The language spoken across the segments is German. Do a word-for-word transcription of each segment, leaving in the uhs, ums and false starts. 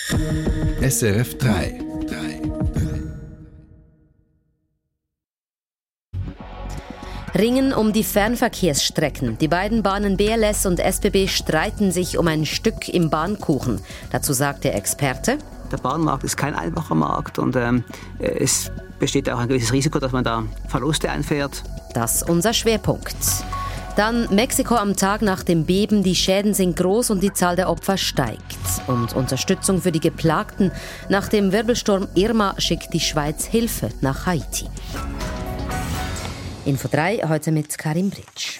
S R F drei. Ringen um die Fernverkehrsstrecken. Die beiden Bahnen B L S und S B B streiten sich um ein Stück im Bahnkuchen. Dazu sagt der Experte: Der Bahnmarkt ist kein einfacher Markt und ähm, es besteht auch ein gewisses Risiko, dass man da Verluste einfährt. Das ist unser Schwerpunkt. Dann Mexiko am Tag nach dem Beben. Die Schäden sind groß und die Zahl der Opfer steigt. Und Unterstützung für die Geplagten. Nach dem Wirbelsturm Irma schickt die Schweiz Hilfe nach Haiti. Info drei, heute mit Karim Britsch.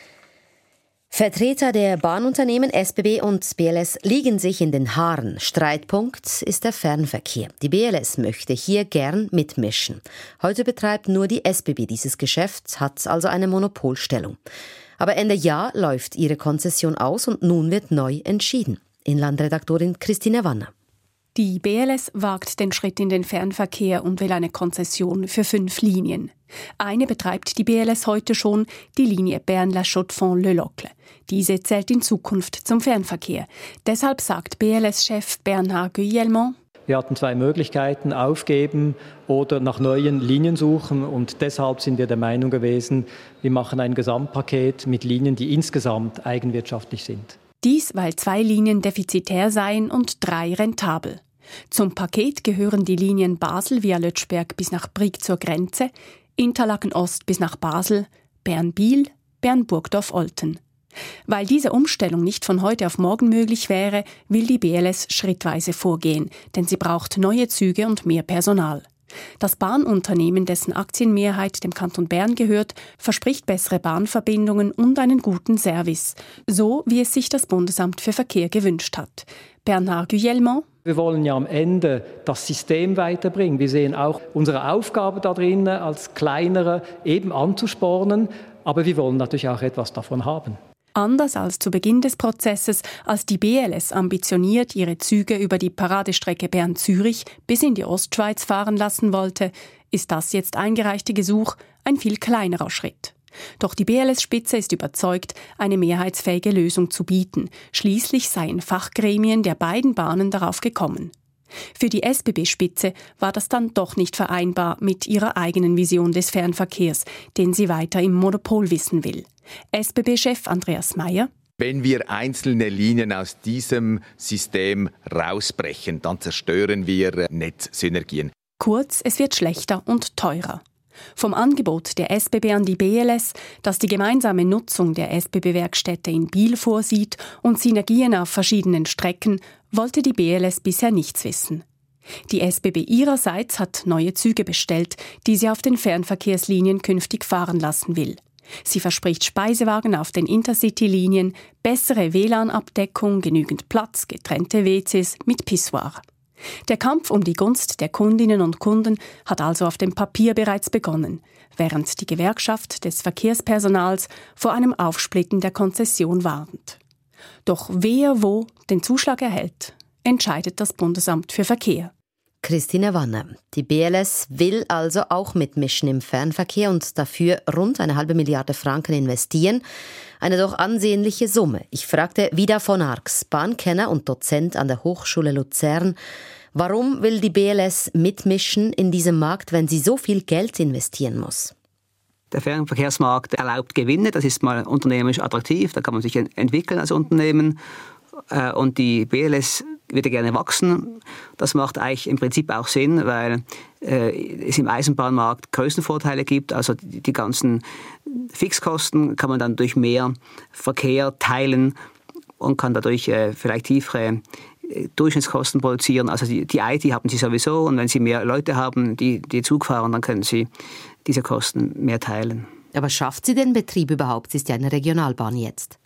Vertreter der Bahnunternehmen S B B und B L S liegen sich in den Haaren. Streitpunkt ist der Fernverkehr. Die B L S möchte hier gern mitmischen. Heute betreibt nur die S B B dieses Geschäft, hat also eine Monopolstellung. Aber Ende Jahr läuft ihre Konzession aus und nun wird neu entschieden. Inlandredaktorin Christine Wanner. Die B L S wagt den Schritt in den Fernverkehr und will eine Konzession für fünf Linien. Eine betreibt die B L S heute schon, die Linie Bern-La Chaux-de-Fonds-Le Locle. Diese zählt in Zukunft zum Fernverkehr. Deshalb sagt B L S-Chef Bernhard Guillemont: Wir hatten zwei Möglichkeiten, aufgeben oder nach neuen Linien suchen. Und deshalb sind wir der Meinung gewesen, wir machen ein Gesamtpaket mit Linien, die insgesamt eigenwirtschaftlich sind. Dies, weil zwei Linien defizitär seien und drei rentabel. Zum Paket gehören die Linien Basel via Lötschberg bis nach Brig zur Grenze, Interlaken Ost bis nach Basel, Bern-Biel, Bern-Burgdorf-Olten. Weil diese Umstellung nicht von heute auf morgen möglich wäre, will die B L S schrittweise vorgehen, denn sie braucht neue Züge und mehr Personal. Das Bahnunternehmen, dessen Aktienmehrheit dem Kanton Bern gehört, verspricht bessere Bahnverbindungen und einen guten Service, so wie es sich das Bundesamt für Verkehr gewünscht hat. Bernhard Guillemont: Wir wollen ja am Ende das System weiterbringen. Wir sehen auch unsere Aufgabe da drin, als kleinere eben anzuspornen, aber wir wollen natürlich auch etwas davon haben. Anders als zu Beginn des Prozesses, als die B L S ambitioniert ihre Züge über die Paradestrecke Bern-Zürich bis in die Ostschweiz fahren lassen wollte, ist das jetzt eingereichte Gesuch ein viel kleinerer Schritt. Doch die B L S-Spitze ist überzeugt, eine mehrheitsfähige Lösung zu bieten. Schließlich seien Fachgremien der beiden Bahnen darauf gekommen. Für die S B B-Spitze war das dann doch nicht vereinbar mit ihrer eigenen Vision des Fernverkehrs, den sie weiter im Monopol wissen will. S B B-Chef Andreas Meier: Wenn wir einzelne Linien aus diesem System rausbrechen, dann zerstören wir Netzsynergien. Kurz, es wird schlechter und teurer. Vom Angebot der S B B an die B L S, das die gemeinsame Nutzung der S B B-Werkstätte in Biel vorsieht und Synergien auf verschiedenen Strecken, wollte die B L S bisher nichts wissen. Die S B B ihrerseits hat neue Züge bestellt, die sie auf den Fernverkehrslinien künftig fahren lassen will. Sie verspricht Speisewagen auf den Intercity-Linien, bessere W L A N-Abdeckung, genügend Platz, getrennte W Cs mit Pissoir. Der Kampf um die Gunst der Kundinnen und Kunden hat also auf dem Papier bereits begonnen, während die Gewerkschaft des Verkehrspersonals vor einem Aufsplitten der Konzession warnt. Doch wer wo den Zuschlag erhält, entscheidet das Bundesamt für Verkehr. Christine Wanner. Die B L S will also auch mitmischen im Fernverkehr und dafür rund eine halbe Milliarde Franken investieren. Eine doch ansehnliche Summe. Ich fragte Vida von Arx, Bahnkenner und Dozent an der Hochschule Luzern, warum will die B L S mitmischen in diesem Markt, wenn sie so viel Geld investieren muss? Der Fernverkehrsmarkt erlaubt Gewinne, das ist mal unternehmerisch attraktiv, da kann man sich entwickeln als Unternehmen. Und die B L S würde gerne wachsen. Das macht eigentlich im Prinzip auch Sinn, weil äh, es im Eisenbahnmarkt Größenvorteile gibt. Also die, die ganzen Fixkosten kann man dann durch mehr Verkehr teilen und kann dadurch äh, vielleicht tiefere äh, Durchschnittskosten produzieren. Also die, die I T haben sie sowieso und wenn sie mehr Leute haben, die, die Zug fahren, dann können sie diese Kosten mehr teilen. Aber schafft sie den Betrieb überhaupt? Sie ist ja eine Regionalbahn jetzt.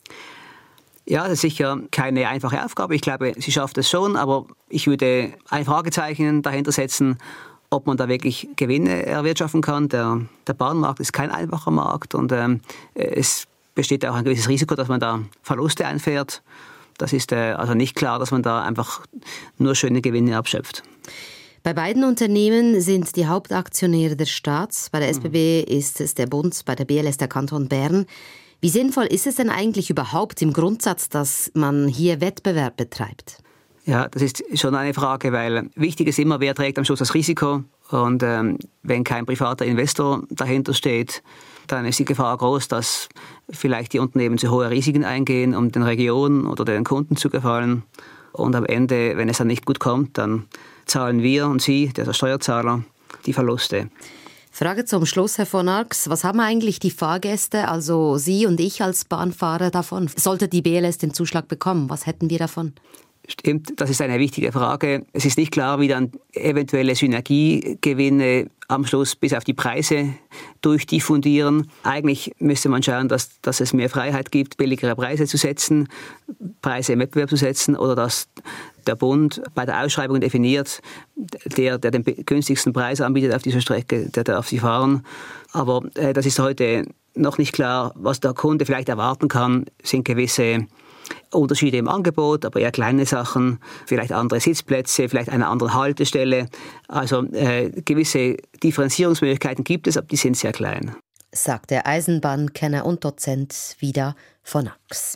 Ja, das ist sicher keine einfache Aufgabe. Ich glaube, sie schafft es schon, aber ich würde ein Fragezeichen dahinter setzen, ob man da wirklich Gewinne erwirtschaften kann. Der, der Bahnmarkt ist kein einfacher Markt und ähm, es besteht auch ein gewisses Risiko, dass man da Verluste einfährt. Das ist äh, also nicht klar, dass man da einfach nur schöne Gewinne abschöpft. Bei beiden Unternehmen sind die Hauptaktionäre der Staat. Bei der S B B ist es der Bund, bei der B L S der Kanton Bern. Wie sinnvoll ist es denn eigentlich überhaupt im Grundsatz, dass man hier Wettbewerb betreibt? Ja, das ist schon eine Frage, weil wichtig ist immer, wer trägt am Schluss das Risiko. Und ähm, wenn kein privater Investor dahinter steht, dann ist die Gefahr groß, dass vielleicht die Unternehmen zu hohe Risiken eingehen, um den Regionen oder den Kunden zu gefallen. Und am Ende, wenn es dann nicht gut kommt, dann zahlen wir und Sie, der Steuerzahler, die Verluste. Frage zum Schluss, Herr von Arx. Was haben eigentlich die Fahrgäste, also Sie und ich als Bahnfahrer, davon? Sollte die B L S den Zuschlag bekommen, was hätten wir davon? Stimmt, das ist eine wichtige Frage. Es ist nicht klar, wie dann eventuelle Synergiegewinne am Schluss bis auf die Preise durchdiffundieren. Eigentlich müsste man schauen, dass, dass es mehr Freiheit gibt, billigere Preise zu setzen, Preise im Wettbewerb zu setzen, oder dass der Bund bei der Ausschreibung definiert, der, der den günstigsten Preis anbietet auf dieser Strecke, der darf sie fahren. Aber äh, das ist heute noch nicht klar. Was der Kunde vielleicht erwarten kann, sind gewisse Unterschiede im Angebot, aber eher kleine Sachen, vielleicht andere Sitzplätze, vielleicht eine andere Haltestelle. Also äh, gewisse Differenzierungsmöglichkeiten gibt es, aber die sind sehr klein. Sagt der Eisenbahnkenner und Dozent Vida von Arx.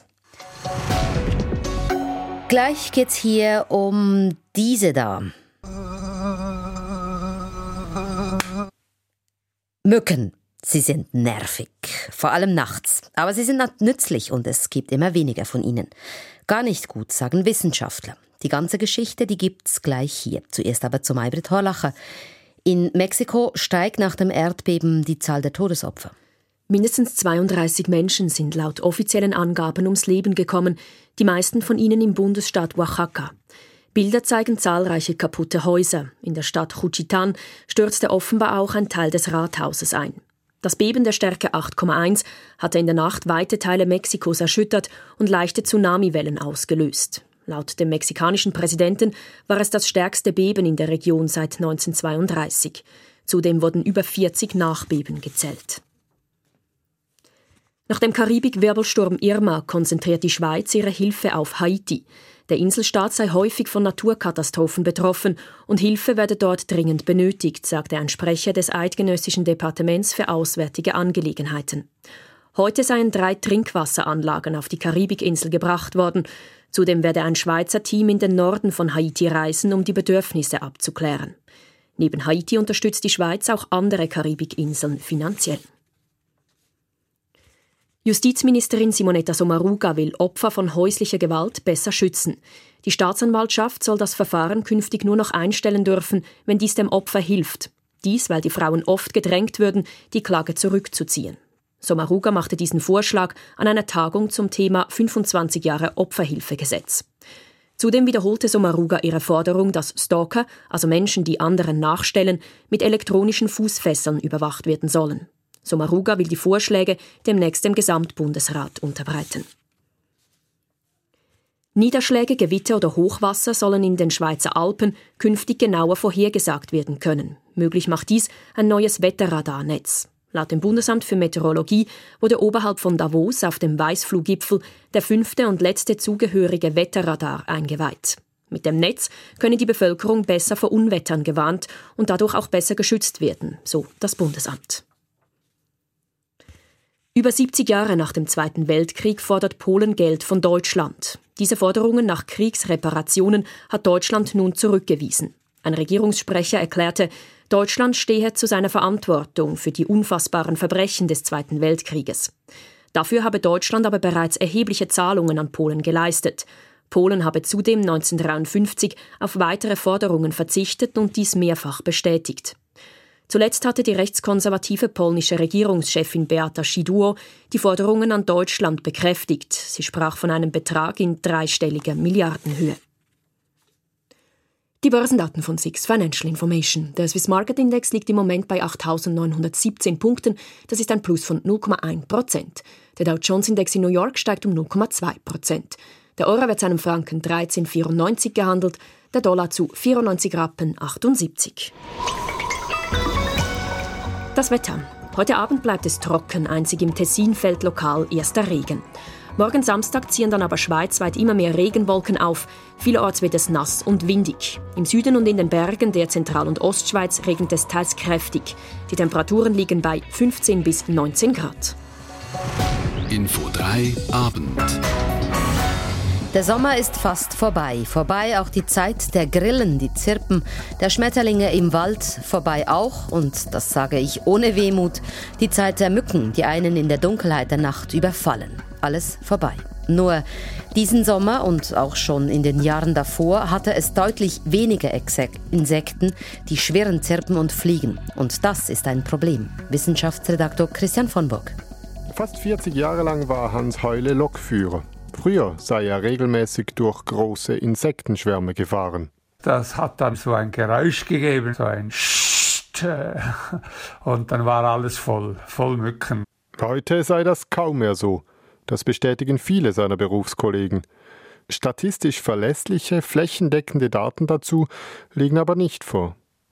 Gleich geht's hier um diese da. Mücken. Sie sind nervig, vor allem nachts. Aber sie sind nützlich und es gibt immer weniger von ihnen. Gar nicht gut, sagen Wissenschaftler. Die ganze Geschichte, die gibt's gleich hier. Zuerst aber zu Maybrit Horlacher. In Mexiko steigt nach dem Erdbeben die Zahl der Todesopfer. Mindestens zweiunddreißig Menschen sind laut offiziellen Angaben ums Leben gekommen, die meisten von ihnen im Bundesstaat Oaxaca. Bilder zeigen zahlreiche kaputte Häuser. In der Stadt Juchitán stürzte offenbar auch ein Teil des Rathauses ein. Das Beben der Stärke acht Komma eins hatte in der Nacht weite Teile Mexikos erschüttert und leichte Tsunamiwellen ausgelöst. Laut dem mexikanischen Präsidenten war es das stärkste Beben in der Region seit neunzehnhundertzweiunddreißig. Zudem wurden über vierzig Nachbeben gezählt. Nach dem Karibik-Wirbelsturm Irma konzentriert die Schweiz ihre Hilfe auf Haiti. Der Inselstaat sei häufig von Naturkatastrophen betroffen und Hilfe werde dort dringend benötigt, sagte ein Sprecher des Eidgenössischen Departements für Auswärtige Angelegenheiten. Heute seien drei Trinkwasseranlagen auf die Karibikinsel gebracht worden. Zudem werde ein Schweizer Team in den Norden von Haiti reisen, um die Bedürfnisse abzuklären. Neben Haiti unterstützt die Schweiz auch andere Karibikinseln finanziell. Justizministerin Simonetta Sommaruga will Opfer von häuslicher Gewalt besser schützen. Die Staatsanwaltschaft soll das Verfahren künftig nur noch einstellen dürfen, wenn dies dem Opfer hilft. Dies, weil die Frauen oft gedrängt würden, die Klage zurückzuziehen. Sommaruga machte diesen Vorschlag an einer Tagung zum Thema fünfundzwanzig Jahre Opferhilfegesetz. Zudem wiederholte Sommaruga ihre Forderung, dass Stalker, also Menschen, die anderen nachstellen, mit elektronischen Fußfesseln überwacht werden sollen. Sommaruga will die Vorschläge demnächst dem Gesamtbundesrat unterbreiten. Niederschläge, Gewitter oder Hochwasser sollen in den Schweizer Alpen künftig genauer vorhergesagt werden können. Möglich macht dies ein neues Wetterradarnetz. Laut dem Bundesamt für Meteorologie wurde oberhalb von Davos auf dem Weißfluggipfel der fünfte und letzte zugehörige Wetterradar eingeweiht. Mit dem Netz könne die Bevölkerung besser vor Unwettern gewarnt und dadurch auch besser geschützt werden, so das Bundesamt. Über siebzig Jahre nach dem Zweiten Weltkrieg fordert Polen Geld von Deutschland. Diese Forderungen nach Kriegsreparationen hat Deutschland nun zurückgewiesen. Ein Regierungssprecher erklärte, Deutschland stehe zu seiner Verantwortung für die unfassbaren Verbrechen des Zweiten Weltkrieges. Dafür habe Deutschland aber bereits erhebliche Zahlungen an Polen geleistet. Polen habe zudem neunzehnhundertdreiundfünfzig auf weitere Forderungen verzichtet und dies mehrfach bestätigt. Zuletzt hatte die rechtskonservative polnische Regierungschefin Beata Szydło die Forderungen an Deutschland bekräftigt. Sie sprach von einem Betrag in dreistelliger Milliardenhöhe. Die Börsendaten von SIX Financial Information. Der Swiss Market Index liegt im Moment bei achttausendneunhundertsiebzehn Punkten. Das ist ein Plus von null Komma eins Prozent. Der Dow Jones Index in New York steigt um null Komma zwei Prozent. Der Euro wird zu einem Franken dreizehn Komma vierundneunzig gehandelt, der Dollar zu vierundneunzig Rappen achtundsiebzig. Das Wetter. Heute Abend bleibt es trocken, einzig im Tessin fällt lokal erster Regen. Morgen Samstag ziehen dann aber schweizweit immer mehr Regenwolken auf. Vielerorts wird es nass und windig. Im Süden und in den Bergen der Zentral- und Ostschweiz regnet es teils kräftig. Die Temperaturen liegen bei fünfzehn bis neunzehn Grad. Info drei Abend. Der Sommer ist fast vorbei. Vorbei auch die Zeit der Grillen, die Zirpen, der Schmetterlinge im Wald. Vorbei auch, und das sage ich ohne Wehmut, die Zeit der Mücken, die einen in der Dunkelheit der Nacht überfallen. Alles vorbei. Nur diesen Sommer und auch schon in den Jahren davor hatte es deutlich weniger Insekten, die schwirren, zirpen und fliegen. Und das ist ein Problem. Wissenschaftsredaktor Christian von Burg. Fast vierzig Jahre lang war Hans Heule Lokführer. Früher sei er regelmäßig durch große Insektenschwärme gefahren. Das hat dann so ein Geräusch gegeben, so ein Scht, und dann war alles voll, voll Mücken. Heute sei das kaum mehr so. Das bestätigen viele seiner Berufskollegen. Statistisch verlässliche, flächendeckende Daten dazu liegen aber nicht vor.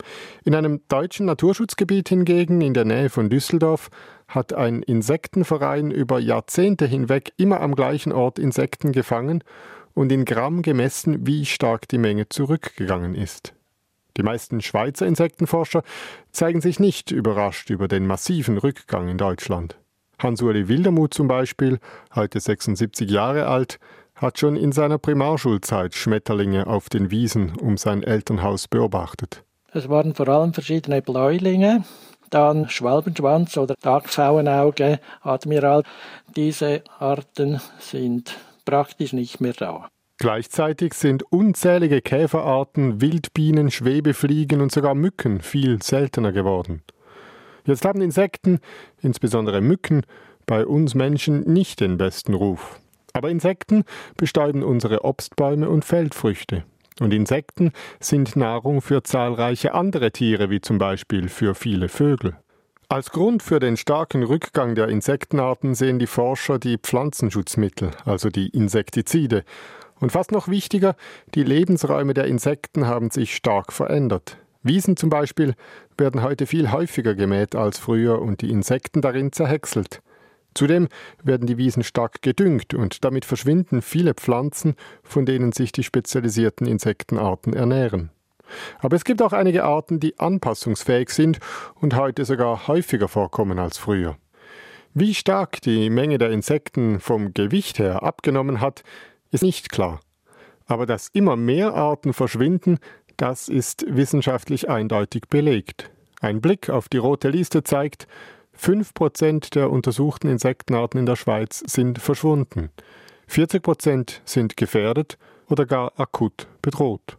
In einem deutschen Naturschutzgebiet hingegen, in der Nähe von Düsseldorf, hat ein Insektenverein über Jahrzehnte hinweg immer am gleichen Ort Insekten gefangen und in Gramm gemessen, wie stark die Menge zurückgegangen ist. Die meisten Schweizer Insektenforscher zeigen sich nicht überrascht über den massiven Rückgang in Deutschland. Hans-Uli Wildermuth zum Beispiel, heute sechsundsiebzig Jahre alt, hat schon in seiner Primarschulzeit Schmetterlinge auf den Wiesen um sein Elternhaus beobachtet. Es waren vor allem verschiedene Bläulinge, dann Schwalbenschwanz oder Tagpfauenauge, Admiral. Diese Arten sind praktisch nicht mehr da. Gleichzeitig sind unzählige Käferarten, Wildbienen, Schwebefliegen und sogar Mücken viel seltener geworden. Jetzt haben Insekten, insbesondere Mücken, bei uns Menschen nicht den besten Ruf. Aber Insekten bestäuben unsere Obstbäume und Feldfrüchte. Und Insekten sind Nahrung für zahlreiche andere Tiere, wie zum Beispiel für viele Vögel. Als Grund für den starken Rückgang der Insektenarten sehen die Forscher die Pflanzenschutzmittel, also die Insektizide. Und fast noch wichtiger, die Lebensräume der Insekten haben sich stark verändert. Wiesen zum Beispiel werden heute viel häufiger gemäht als früher und die Insekten darin zerhäckselt. Zudem werden die Wiesen stark gedüngt und damit verschwinden viele Pflanzen, von denen sich die spezialisierten Insektenarten ernähren. Aber es gibt auch einige Arten, die anpassungsfähig sind und heute sogar häufiger vorkommen als früher. Wie stark die Menge der Insekten vom Gewicht her abgenommen hat, ist nicht klar. Aber dass immer mehr Arten verschwinden, das ist wissenschaftlich eindeutig belegt. Ein Blick auf die rote Liste zeigt, fünf Prozent der untersuchten Insektenarten in der Schweiz sind verschwunden. vierzig Prozent sind gefährdet oder gar akut bedroht.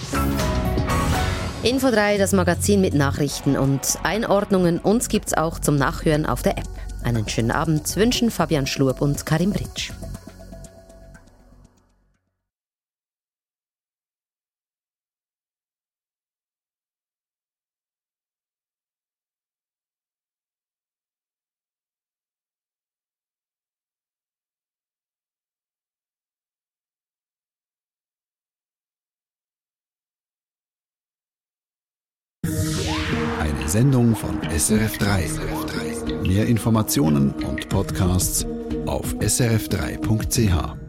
Info drei, das Magazin mit Nachrichten und Einordnungen. Uns gibt's auch zum Nachhören auf der App. Einen schönen Abend wünschen Fabian Schlurb und Karim Britsch. Eine Sendung von S R F drei. Mehr Informationen und Podcasts auf s r f drei punkt c h.